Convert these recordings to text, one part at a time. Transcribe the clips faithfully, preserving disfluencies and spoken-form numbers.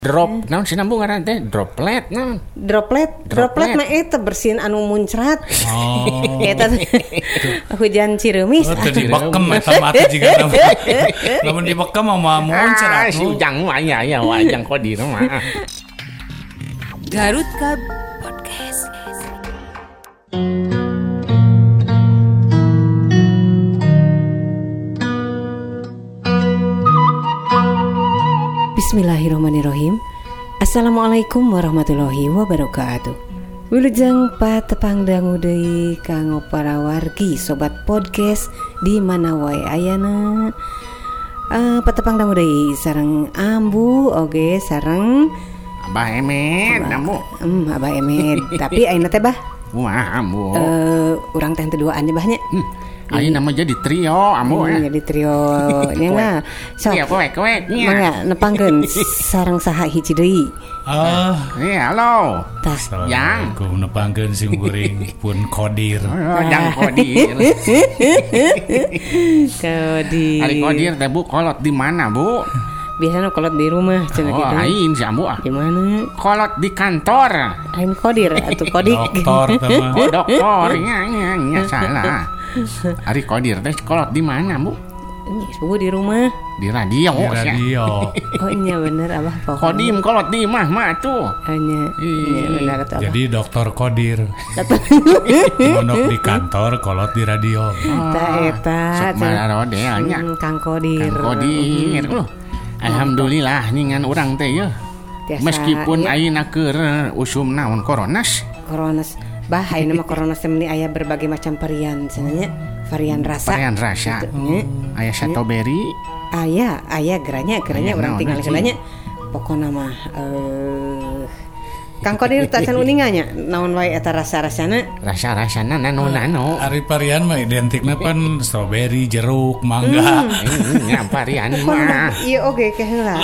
Drop, naon sih nambung ngaran teh droplet naon? Droplet, droplet mah eta bersihin anu muncrat. Oh. Eta hujan Ciremis. Oh, tadi bekem eta mah teh jiga nama. Lamun dibekem mah muncrat. Ah, si ujang mah aya aya wajang kodir mah. Garut Kab Podcast. Bismillahirrahmanirrahim. Assalamualaikum warahmatullahi wabarakatuh. Wilujeng patepang dangu deui kanggo para wargi sobat podcast di mana wae ayana. Uh, patepang dangu deui sareng Ambu oge sareng Abah Emed, namu. Hmm, Abah Emed. Tapi ayeuna teh bah. Wah, Ambu. Eh, urang teh duaan nya bahnya. Hmm. Ayeuna mah jadi trio, Ambu. Hmm, jadi trio nya mah. Sok. Iya, koek-koek nya. Mangga nepangkeun sareng saha hiji deui. Ah, iya, halo. Tah. Assalamualaikum nepangkeun sim kuring pun kodir. Oh, jang kodir. Kodir. Ari kodir teh Bu kolot di mana, Bu? Biasanya kolot di rumah cenah Oh, gitu. aing si Ambu ah. Di mana? Kolot di kantor. Aing kodir atuh kodik. Dokter teh mah. Oh, dokter. Nya nya nya salah. Ari kodir teh kolot di mana, Bu? Ini sepupu di rumah. Di radio. Di sia. radio. Oh iya bener abah pokoknya. Kodim kolot di mah mah tuh. Hanya iya bener kata abah. Jadi dokter kodir. Mondok di kantor, kolot di radio. Eta eta. Sok mararode nya. Hmm, Kang Kodir. Kang kodir. Uh, Alhamdulillah ningan urang teh ya. Tiasa, Meskipun iya. ayeuna keur usum naon koronas. Koronas. Bah ayeuna mah koronas teh meni aya berbagai macam varian cenanya. Varian rasa. Varian rasa. Gitu, nya. Aya strawberry. Aya, aya geranya, geranya Aya urang naon, tinggal Ci? geulanya. Pokona mah eh Kang Kodir tacan uninganya naon wae eta rasa-rasana? Rasa-rasana nano-nano. Ari varian mah identikna pan strawberry, jeruk, mangga. Nya varian mah. Iya oge ke heula.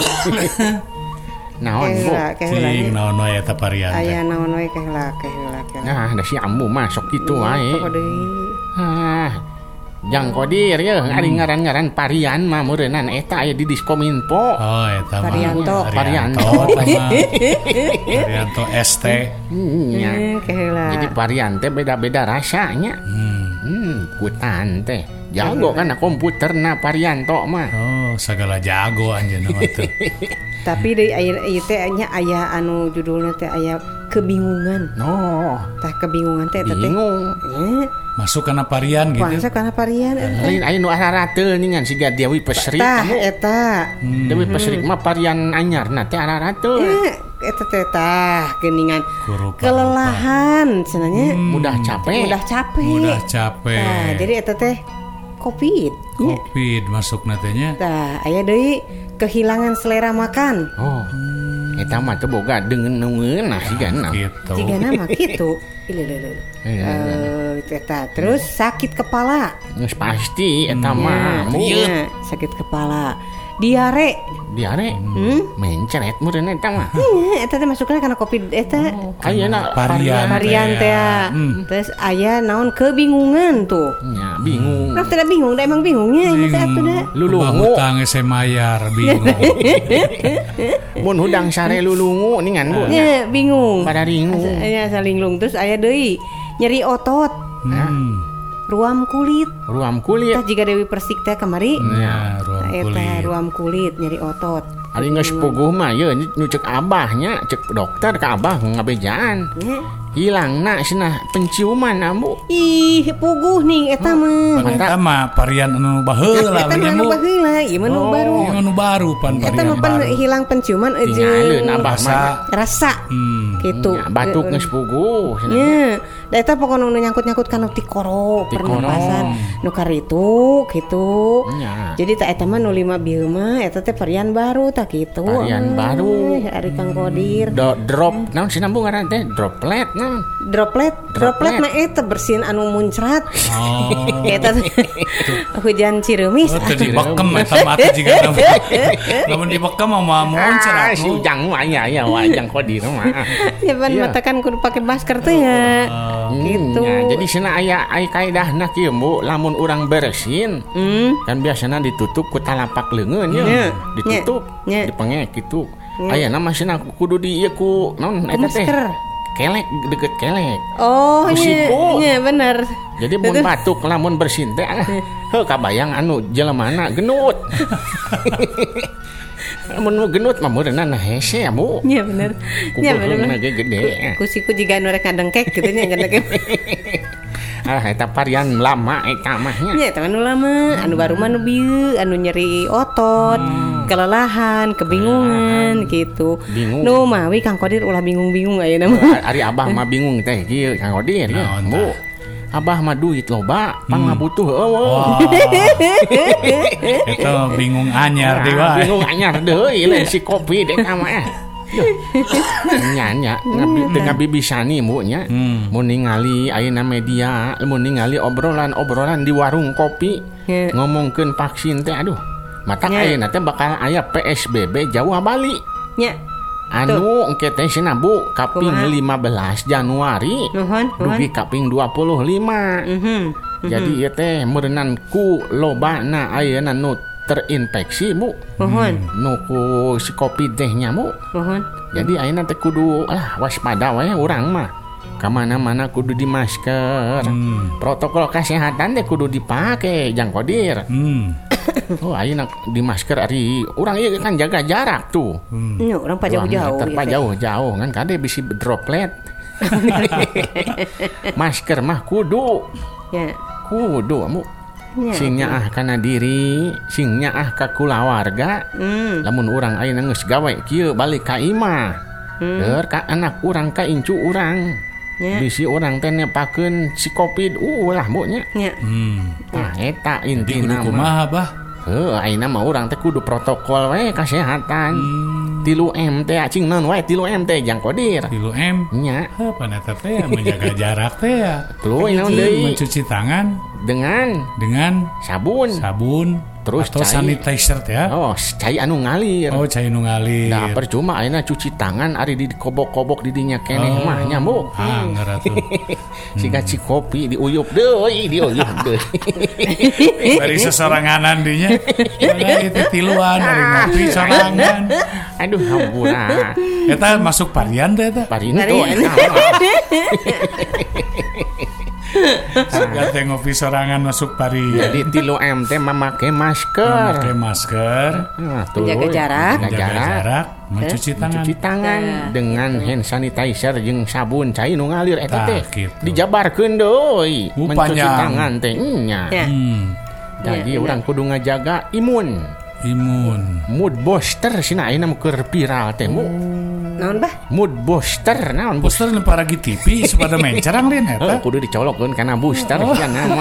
Naon, Ke Bu? heula, ke heula. Cing naon wae eta varian teh. Aya naon wae ke heula, ke heula, ke heula. Nah, ada si Ambu masuk gitu wae. Pokok deui. Ah. Jang kodir ya, ari ngaran-ngaran varian mah meureunana eta aya di Diskominfo. Oh, eta mah. Varianto. Varianto. eta mah. Varianto S T. Nya. Eh, ke heula. Jadi varian teh beda-beda rasanya. Hmm. Hmm, kutan teh. Jago kan komputer na varianto mah. Oh, sagala jago anjeunna mah teh. Tapi deui aya ieu teh nya aya anu judulna teh aya kebingungan. No, Tah kebingungan teh eta teh. bingung. Eh, Masuk kana varian gitu. kuasa kana varian eta. Lain aya nu ararateul ningan siga Dewi Pesrik. Tah kamu. eta. Hmm. Dewi Pesrik mah varian anyarna teh ararateul. Eh, eta teh tah geuningan Kurupa-rupa. kelelahan cenanya. Mudah capek. Mudah capek. Mudah capek. Nah, jadi eta teh Covid. nya. Covid masuk natenya. Tah, aya deui kehilangan selera makan. Oh. Eta mah teh boga deungeun neungeun nah sigana. Gitu. Jika nama gitu. Ile ile ile. Iya, Eh, eta terus sakit kepala. Geus pasti eta mah. Nya, Ieu nya, sakit kepala. Diare. diare. Hmm? Mencret meureun eta mah. Nya, eta teh masukna karena Covid eta. Ayeuna Varian. Varian teh. ya. Hmm. Terus aya naon kebingungan tuh. nya bingung. Nah, tidak bingung, dah emang bingungnya ini teh atuh dah. Lulungu. Hutang ese mayar bingung. Mun hudang sare lulungu ningan Bu. Nya bingung. Pada ringu. Aya salinglung terus aya deui nyeri otot, Hmm. ruam kulit. Ruam kulit. Tah jika Dewi Persik teh kamari. Ya, ruam Eta kulit. ruam kulit nyeri otot. Ari geus puguh mah ye nu cek abahnya, cek dokter ka abah ngabejaan. Nya. Hilangna cenah penciuman ambu. Ih, puguh nih eta mah. Eta mah varian anu baheula Eta mah nya anu Bu. baheula, ieu mah nu Oh. baru. Yang anu baru pan Eta varian mah pan baru. hilang penciuman Tinggalin jeung abah Rasa. mah. rasa Hmm. gitu. Ya, batuk geus puguh. cenah. Nya, da eta pokona nu nyangkut-nyangkut kana tikoro, Tikoro. pernapasan nu karitu gitu. Nya. Jadi tak eta mah nu lima bieu mah eta teh varian baru tak gitu. Varian baru. Eh, Ari Kang Kodir. Do, drop naon sih nambung ngaran teh droplet naon. Droplet, Droplet. droplet mah eta bersihin anu muncrat. Oh. Eta teh hujan Ciremis. Oh, tadi bekem eta mah teh jiga nama. Lamun dibekem mah muncrat. Ah, si ujang mah aya aya wajang kodir mah. Ya ban Iya. mata kan kudu pake masker teh ya. Gitu. Hmm, ya, jadi cenah aya aya kaedahna kieu Bu, lamun urang beresin Hmm. kan biasanya ditutup ku talapak leungeun ya. Nya, Ditutup, nya, nya. dipengek gitu. Ayeuna mah cenah kudu di ieu ku naon eta teh? Masker. Kelek deket kelek. Oh, nya, Kusiku. nya bener. Jadi mun batuk lamun bersin teh ah, heuh kabayang anu jelemana genut. Mun nu genut mah meureunna hese ya, Bu. Nya bener. Nya bener. Kukuhna ge gede. Kusiku jiga anu rek ngadengkek kitu nya ngadengkek. Ah eta varian lama eta mah nya. Nya eta anu lama, anu baru mah anu bieu, anu nyeri otot, kelelahan, kebingungan gitu. Bingung. Nu mawi Kang Kodir ulah bingung-bingung ayeuna mah. Ari Abah mah bingung teh kieu Kang Odir ya. Naon Bu. tah? Abah mah duit loba, pang butuh eueuh. Wah. Eta bingung anyar deui Ah, wae. bingung anyar deui lain si kopi deh mah. Nya nya ngabi teu ngabibisani Bu nya. Hmm. Mun ningali ayeuna media, mun ningali obrolan-obrolan di warung kopi Ya. ngomongkeun vaksin teh aduh. Matak Ya. ayeuna teh bakal aya P S B B Jawa Bali. Nya. Anu engke teh cenah Bu kaping Kumaha? lima belas Januari. Nuhun, nuhun. Dugi kaping dua puluh lima. Mhm. Jadi ieu teh meureunnan ku lobana ayeuna nu terinfeksi Bu. Nuhun, Nu ku si Covid teh nya Bu. nuhun. Jadi ayeuna teh kudu ah waspada wae urang mah. Ka mana-mana kudu di masker. Hmm. Protokol kesehatan teh kudu dipake Jang Kodir. Hmm. Oh ayeuna di masker ari urang ieu kan jaga jarak tuh. Nya urang pa jauh-jauh. Dua meter pa ya, teh. jauh-jauh kan kade bisi droplet. Masker mah kudu Ya. kudu Bu. Ya. Sing nyaah kana diri, sing nyaah ka kulawarga. Hmm. Lamun urang ayeuna geus gawe kieu balik ka imah. Deur ka anak urang ka incu urang. Ya. Bisi urang teh nepakeun si Covid ulah Bu nya. Ya. Hmm. Tah eta Jadi kudu intina mah. kumaha bah? Heuh ayeuna mah urang teh kudu protokol we kesehatan. Hmm. tilu M teh cing naon wae tilu M teh Jang Kodir. Tilu M. Nya, Heh, paneta teh menjaga jarak teh ya. tuluy naon Hiji, deui mencuci tangan dengan dengan sabun. sabun Terus atau cai. sanitizer teh ya. Oh, cai anu ngalir. Oh, cai nu ngalir. Nah, percuma ayeuna cuci tangan ari di kobok-kobok di dinya keneh mah nya Bu. Ah, ngeratu. Siga ci kopi diuyup deui, diuyup deui. Bari sesoranganan dinya. Mana itu tiluan dari ngopi sorangan. Aduh, hampura. Eta masuk varian teh eta. Parinto Varian. eta mah. Siga teh ngopi sorangan masuk varian. Jadi tilu M teh memakai masker. Memakai masker, Nah, tuh, Menjaga jarak. Menjaga menjaga jarak. jarak, mencuci tangan. Cuci tangan Nah. dengan hand sanitizer jeung sabun cai nu ngalir eta Tah, teh. gitu. Dijabarkeun deui. Uh, Mencuci panjang. tangan teh nya. Ya. Hmm, Jadi Ya, urang kudu ngajaga imun. imun. Mood booster cenah ayeuna mah keur viral teh mu. Naon bah? Mood booster naon booster? Booster lempar lagi T V supaya mencerang lain Heuh, eta. kudu dicolokkeun kana booster ya nama.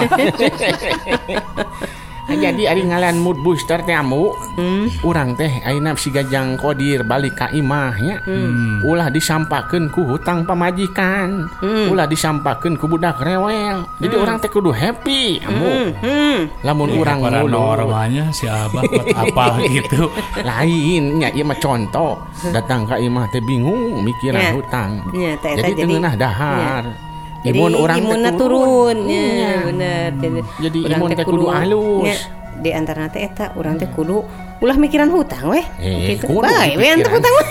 Jadi ari ngalan mood booster teh amu. Urang teh ayeuna siga Jang Kodir balik ka imah nya. Ulah disampakeun ku hutang pamajikan. Ulah disampakeun ku budak rewel. Jadi urang teh kudu happy amu. Hmm. Lamun urang Para ngulu normanya si Abah buat apal gitu. lain nya ieu mah contoh. Datang ka imah teh bingung mikiran Ya. hutang. Ya, teh eta Jadi jadi- teu ngeunah dahar. Jadi Imun urang teh imunna turun. Ya, bener. Jadi, Jadi urang imun teh kudu halus. Ya, di antara teh eta urang teh kudu ulah mikiran hutang weh. Eh, Gitu. kudu Bae we ante dipikiran. hutang weh.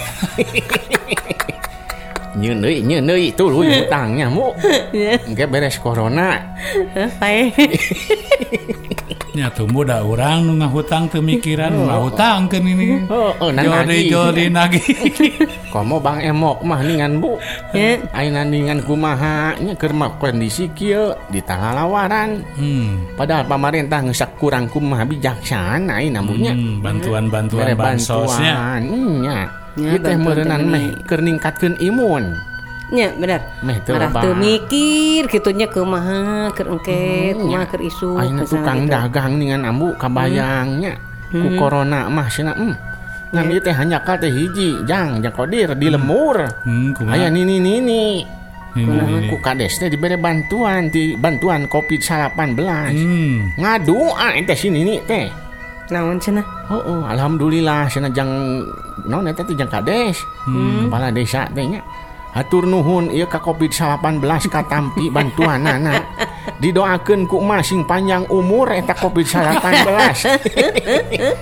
Nyeun deui, nyeun deui tuluy hutangnya mu. Ya. Engke beres corona. Hah, bae. Nya tumbuh da urang nu ngahutang teu mikiran nu ngahutangkeun ini. Oh, oh, nan Jodi nagih. jodi nagih. Komo Bang Emok mah ningan Bu. Ya. Ayeuna ningan kumaha nya keur mah kondisi kieu di tangah lawaran. Hmm. Padahal pamarentah geus kurang kumaha bijaksana ayeuna Bu nya. Hmm, bantuan-bantuan Mere bansosnya. bantuan. Nya. Ya, Ieu teh bantuan meureunnan teh meh keur ningkatkeun imun. Ya, bener. Meh teu Marah loba. teu mikir kitunya kumaha keur engke, kumaha keur isu. Ayeuna kesana tukang gitu. dagang ningan ambu kabayangnya ku corona mah cenah em. Ngan ieu teh hanyakal teh hiji Jang Jang Kodir di lemur. Hmm, kumaha? Aya nini nini. Ini, ini. Ku kades teh dibere bantuan di bantuan Covid delapan belas. Hmm. Ngadua teh si nini teh. Naon cenah? Oh, oh alhamdulillah cenah Jang naon eta teh Jang Kades. Kepala desa teh nya. Hatur nuhun ieu ka Covid delapan belas katampi bantuanana. Didoakeun ku emas sing panjang umur eta Covid delapan belas.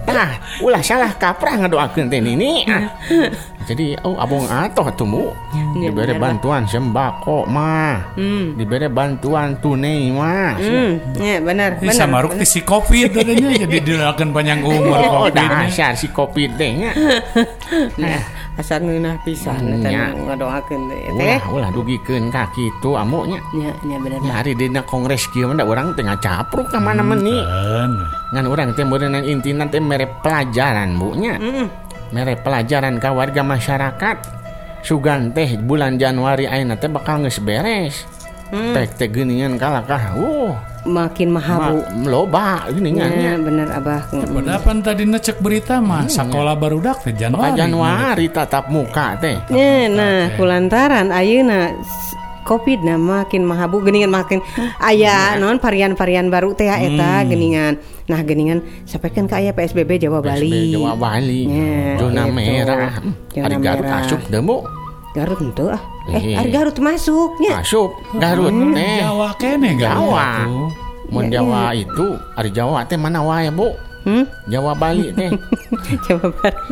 Tah, ulah salah kaprah ngadoakeun teh nini. Ah. Jadi oh abong atoh tuh Bu. Ya, Dibere bener, bantuan sembako mah. Hmm. Dibere bantuan tunai mah. Hmm, ya benar, Ini benar. sama ruk si Covid tadinya jadi dilakukan panjang umur Oh, Covid. dasar si Covid teh nya. Nah, asal ngeunah pisan Hmm, eta ya. ngadoakeun teh. Ulah ulah dugikeun ka kitu amu nya. Ya, ya benar. Ya hari dina kongres kieu mah da urang teh ngacapruk ka mana meni. Kan. Ngan urang teh meureunna intina teh mere pelajaran Bu nya. Heeh. Mere pelajaran ka warga masyarakat. Sugan teh bulan Januari ayeuna teh bakal geus beres. Hmm. Tek teh geuningan kalakah. Uh, Makin mahabu. ma- loba geuningan nya. Ya, bener Abah. Padapan tadi cek berita mah sekolah barudak teh Ka Januari. Januari tatap muka teh. Ya, nah, kulantaran ayeuna s- Covid na makin mahabu geuningan makin aya naon varian-varian baru teh eta geuningan. Nah, geuningan sampaikan ka aya P S B B Jawa Bali. P S B B Jawa Bali. Ya, Zona gitu. merah. Zona Hari Garut merah. asup deh Bu. Garut henteu ah. Eh, Iya. ari Garut masuk nya. Asup Garut teh. Jawa kene Jawa. tuh. Mun Jawa itu, hari Jawa teh mana wae Bu? Hmm? Jawa Bali teh. Jawa Barat.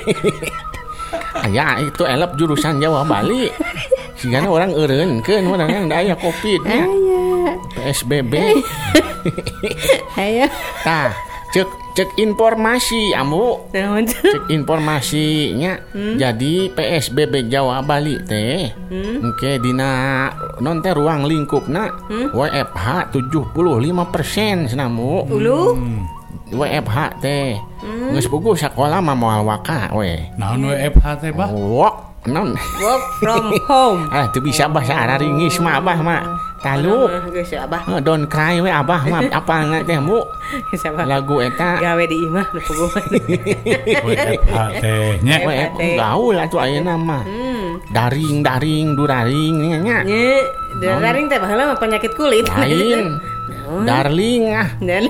Aya itu elep jurusan Jawa Bali. Sigana orang eureunkeun urang da aya Covid nya. Aya. P S B B. Aya. Tah, cek cek informasi amu. Naon tuh? Cek informasinya. Jadi P S B B Jawa Bali teh engke dina non teh ruang lingkupna W F H tujuh puluh lima persen sanamu. Ulu. W F H teh geus puguh sakola mah moal waka we. Naon W F H teh Bah? Wok non. Work from home. Ah teu bisa bahasa Araringis mah abah mah. Talu. Geus Abah. Eh, Don't cry we abah mah apalna teh mu Geus Abah. lagu eta Gawe di imah nu puguhan. W F H teh nya. W F H gaul atuh ayeuna mah. Daring daring duraring nya. Nya, daring teh baheula mah penyakit kulit. Lain. Darling ah. Dan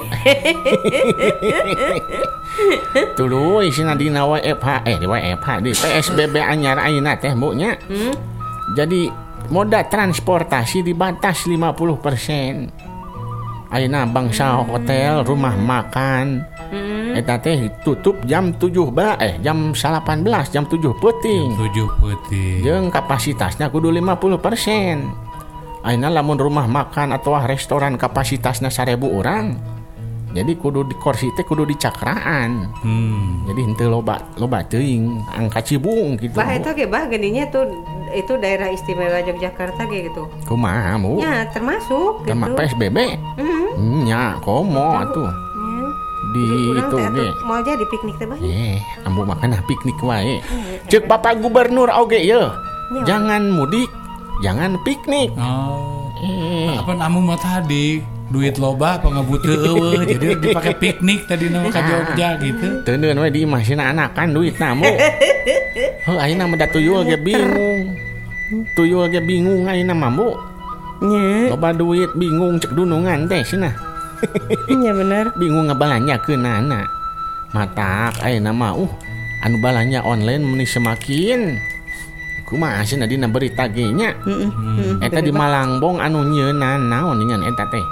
Tuluy cenah dina W F H eh di W F H di P S B B anyar ayeuna teh Bu nya. Jadi moda transportasi dibatas lima puluh persen. Ayeuna bangsa hotel, rumah makan. Eta teh tutup jam tujuh belas eh jam delapan belas, jam tujuh peuting. Tujuh putih. Jeung kapasitasnya kudu lima puluh persen. Ayeuna lamun rumah makan atau restoran kapasitasna seribu orang. Jadi kudu di kursi teh kudu dicakraan. Hmm. Jadi henteu loba loba teuing angka cibung gitu. bah eta ge bah geuninnya tuh itu daerah istimewa Yogyakarta ge gitu. Kumaha mu? Ya, termasuk Sama gitu. P S B B. Mhm. Nya komo atuh. Ya. Di Urang itu teh ge. atuh moal jadi piknik teh bah. Eh, ambu makan piknik wae. Ceuk Bapak Gubernur oge ye. Jangan mudik, jangan piknik. Oh. Eh, Apa namu mah tadi duit loba apa ngabutuh eueuh jadi dipakai piknik tadi nama ka Jogja gitu. teuneun we di imah sina anakan duit namu. Heuh ayeuna mah da tuyul ge bingung. Tuyul ge bingung ayeuna mah Bu. Nya, Loba duit bingung cek dunungan teh cenah. nya bener. Bingung ngabalanyakeunana. Matak ayeuna mah uh anu balanya online meni semakin kumaha cenah dina berita ge nya. Heeh. Eta di Malangbong anu nyeunan naon ngan eta teh.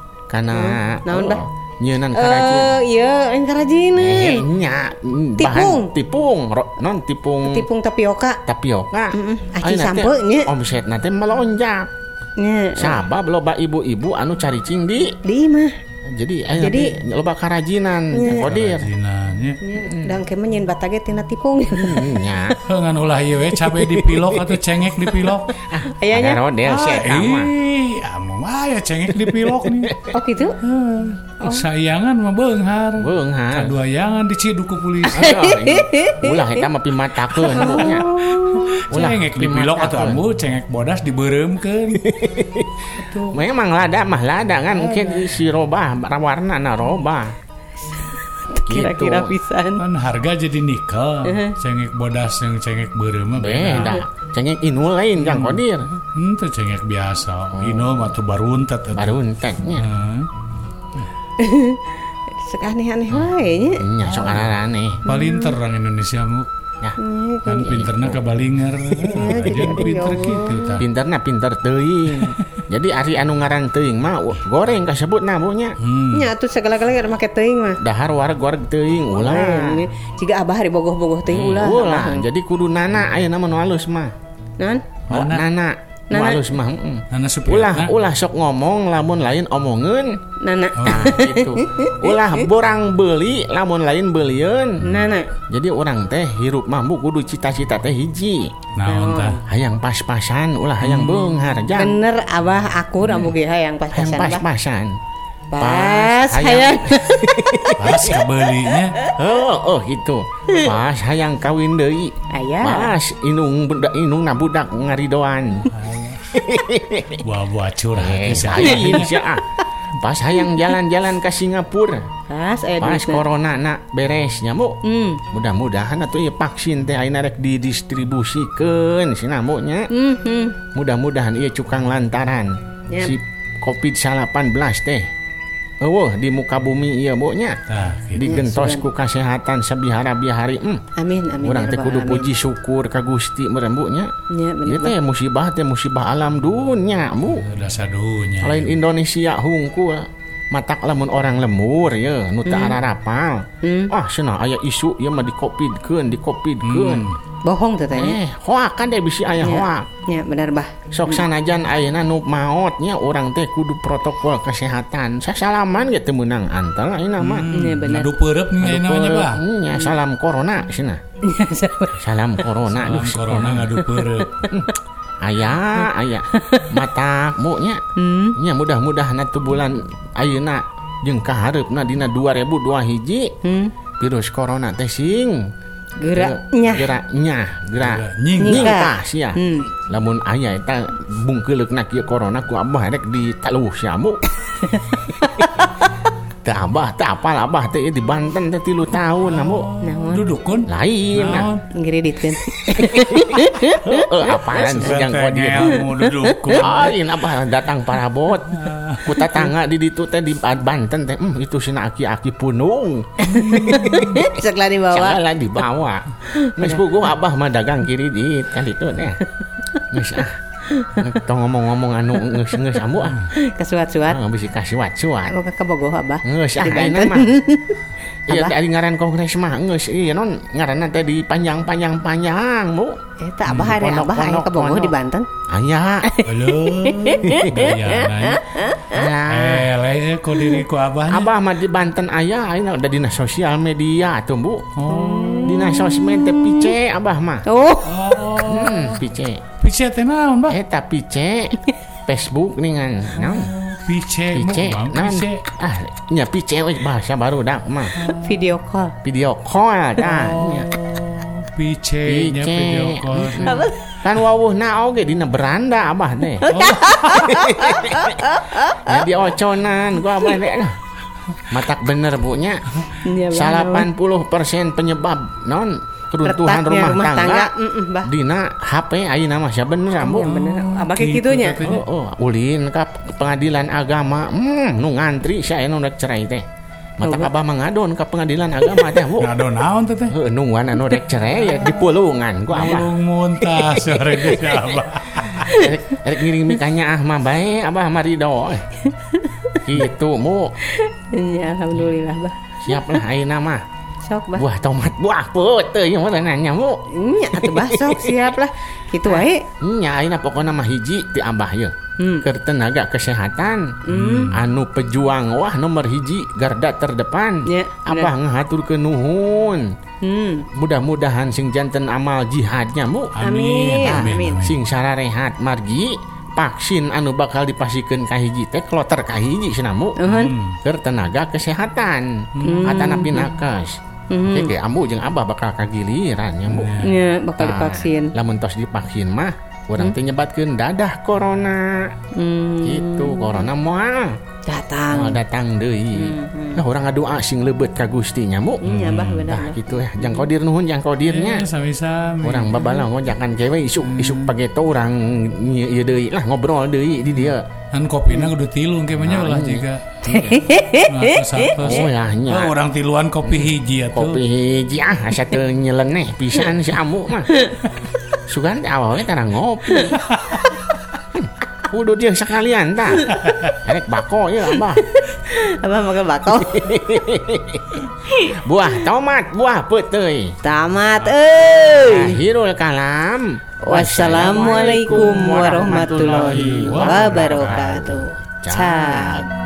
Kana naon, Bah? nyeunan karajin. Eh, iya, aing karajina. Eh, nya Tipung. bahan tipung ro- non tipung Tipung tapioka. tapioka. Mm-mm. Aci Ayeuna teh sampe nya. omsetna teh melonjak. Nya, Sabab loba ibu-ibu anu caricing di. di imah. Jadi ayeuna Jadi- teh loba karajinan kodir. Jinanya. Dan kemen nyeun batage tina tipung. Nya. Ngan ulah ieu we cabe dipilok atau cengek dipilok. Ayanya. Ada rodel si eta mah. Ih, amu mah ya cengek dipilok nih. Oh gitu. Sayangan mah beunghar. Beunghar. Kaduayangan dicidu ku polisi. Aduh, ulah eta mah pimatakeun Bu nya. Ulah Cengek dipilok atau pimatakeun. ambu cengek bodas dibeureumkeun. Memang lada mah lada kan mungkin si robah warna na robah. Kira-kira Gitu. pisan. Kan harga jadi nikel. Cengek bodas yang cengek beureum mah Beda. beda. Cengeng inul lain Kang Kodir. Hmm, teu cengek biasa. Ino mah tuh baruntet atuh. Baru enteknya. Heeh. Sek aneh-aneh wae nya. Nya sok aneh. Palinter orang Indonesia mu. Ya, Kan pinterna ke balinger. Aja pinter gitu tah. pinterna pinter teuing. Jadi ari anu ngaran teuing mah goreng kasebut namunya. Hmm. Nya atuh segala-galanya make teuing mah. Dahar wareg wareg teuing ulah. Ini jika abah hari bogoh-bogoh teuing ulah. Ulah. Jadi kudu nana ayeuna mah nu halus mah. Naon? Oh, Nana. nana. Nu Nana. halus mah. heeh. Nana supir. Ulah ulah sok ngomong lamun lain omongeun. Nana. Nah, gitu. Ulah borang beuli lamun lain beulieun. Nana. Jadi orang teh hirup mambu kudu cita-cita teh hiji. Naon tah? Hayang pas-pasan ulah hayang beunghar jang. Bener abah aku rambut ge hayang Hayang pas-pasan abah. pas-pasan. Pas hayang. hayang. Pas kabelinya. Oh, oh gitu. Pas hayang kawin deui. Aya. Pas inung budak inung na budak ngaridoan. Buah-buah curhat. Eh, Bisa. saya insya ah. Pas hayang jalan-jalan ke Singapura. Pas aya Pas duitna. corona na beres nyamuk. Hmm. Mudah-mudahan atuh ieu vaksin teh ayeuna rek didistribusikeun sinamunya. Hmm. hmm. Mudah-mudahan ieu cukang lantaran Yep. si covid delapan belas teh. Eueuh di muka bumi ieu Bu nya. Tah, gitu. Digentos ku kesehatan sabihara-bihari. Hmm. Amin amin. Urang teh ya kudu Rabbal alamin. puji syukur ka Gusti meureun Bu nya. Nya Ieu bener. teh musibah teh musibah alam dunya Bu. Udah sadunya. Lain Indonesia hungkul matak lamun orang lemur ya nu teu ararapal. Hmm. Ah cenah aya isu ieu mah dikopidkeun dikopidkeun. Bohong teh teh. Eh hoak kan teh bisi aya hoak. Nya bener bah. Sok sanajan ayeuna nu maotnya urang teh kudu protokol kesehatan. Sasalaman ge teu meunang antel ayeuna mah. Nya bener. Ngadu peureup nih namanya bah. Nya salam corona cenah. Salam corona. Salam Aduh, corona ngadu peureup. Aya aya matak mu nya. Hmm. Nya mudah-mudahan atuh bulan ayeuna jeung kahareupna dina dua ribu dua puluh satu Hmm. virus corona teh sing Geraknya. geraknya gerak Gerak nying. nyingkah sia. Hmm. Lamun aya eta bungkeuleukna kieu corona ku abah rek ditaluh siamu. Teu abah teu apal abah teh di Banten teh tilu tahun namu. Naon? Dudukun. Lain nah. Naon? Ngiriditkeun. Heueuh apaan sejang kodir. Mau dudukun. Lain abah datang parabot. Ku tatangga di ditu teh di Banten teh. Hmm, itu cenah aki-aki punung. Sok lah dibawa. Segala dibawa. Geus puguh abah mah dagang kiri di kan itu teh. Geus ah. Tong ngomong-ngomong anu geus-geus ambu ah. Kesuat-suat. Ah, bisi kasiwat-suat. Aku ke Bogoh abah. Geus ah Di ayeuna Banten. mah. Iya Abah? teh ari ngaran kongres mah geus ieu non ngaranna teh di panjang-panjang-panjang, Bu. Eta abah hari Pondok, abah aya pondok, ke Bogoh pondok. di Banten. Aya. Halo. Gayana. Aya. Eh, lain kok diri ku abahnya. Abah mah di Banten aya, ayeuna udah dina sosial media tuh, Bu. Oh. Dina sosmed teh pice abah mah. Oh. Oh. Hmm, pice. Pice teh naon, Bah? Eta pice. Facebook ningan. Naon? Pice. Pice. Bang, Naon? pice. Ah, nya pice we bahasa baru dak mah. Video call. Video call dah. Nya. Pice nya Pice. video call. Apa? Kan wawuhna oge dina beranda abah teh. Ya dioconan gua abah teh. Aduh. Matak bener Bu nya. Nya, Bah. delapan puluh persen penyebab non keruntuhan Retaknya rumah, rumah tangga, tangga. Mm-mm, Bah. dina H P ayeuna mah sia bener Bu. Ya bener. Abah kayak Gitu gitunya. katanya. Oh, oh, ulin ka pengadilan agama. Hmm, nu ngantri sia anu rek cerai teh. Mata Oh, abah mangadon ka pengadilan agama teh, Bu. Ngado naon teh teh? Heuh, nungguan anu rek cerai ya dipulungan ku abah. Ulung muntah sore ge abah. Rek rek ngirimi kanya ah mah bae abah mah ridho. Gitu, Bu. Ya alhamdulillah bah. Siap lah ayeuna mah. Sok bah. Buah tomat buah peuteut yang mana nanya, Bu. Nya atuh bah sok siap lah. Kitu wae. Nya ayeuna pokona mah hiji ti abah ye. Hmm. Keur tenaga kesehatan. Anu pejuang wah nomor hiji garda terdepan. Ya, Abah ngahaturkeun nuhun. Hmm. Mudah-mudahan sing janten amal jihadnya, Bu. Amin, Tah, amin. Sing sararehat margi vaksin anu bakal dipasikeun ka hiji teh kloter ka hiji cenah, Bu. Uhun. Keur tenaga kesehatan. Atana pinakes. Hmm. Oke, ambu jeung abah bakal kagiliran nya, Bu. Nya bakal Tah, divaksin. Lamun tos divaksin mah urang teh nyebatkeun dadah corona. Hmm. Gitu, corona moal. Datang. Moal datang deui. Nah, urang ngadoa sing leubeut ka Gusti nya, Bu. Nya bah bener. Tah bah. gitu ya, jang kodir nuhun jang kodirnya. Ya, sami-sami. Orang babala ngojakan kewe isuk isuk pageto urang ieu deui lah ngobrol deui di dieu. Kan kopina kudu tilu engke mah nya ulah jiga. Ngatos-atos. Oh lah nya. Oh, orang tiluan kopi hiji atuh. Kopi hiji ah asa teu nyeleneh pisan si amu mah. Sugan teh awalnya tarang ngopi. wudhu dia sekalian tah. Erek bako ya Abah. Abah makan bako. Buah tomat, buah peuteuy. Tamat euy. Akhirul kalam. Wassalamualaikum warahmatullahi wabarakatuh. Cak.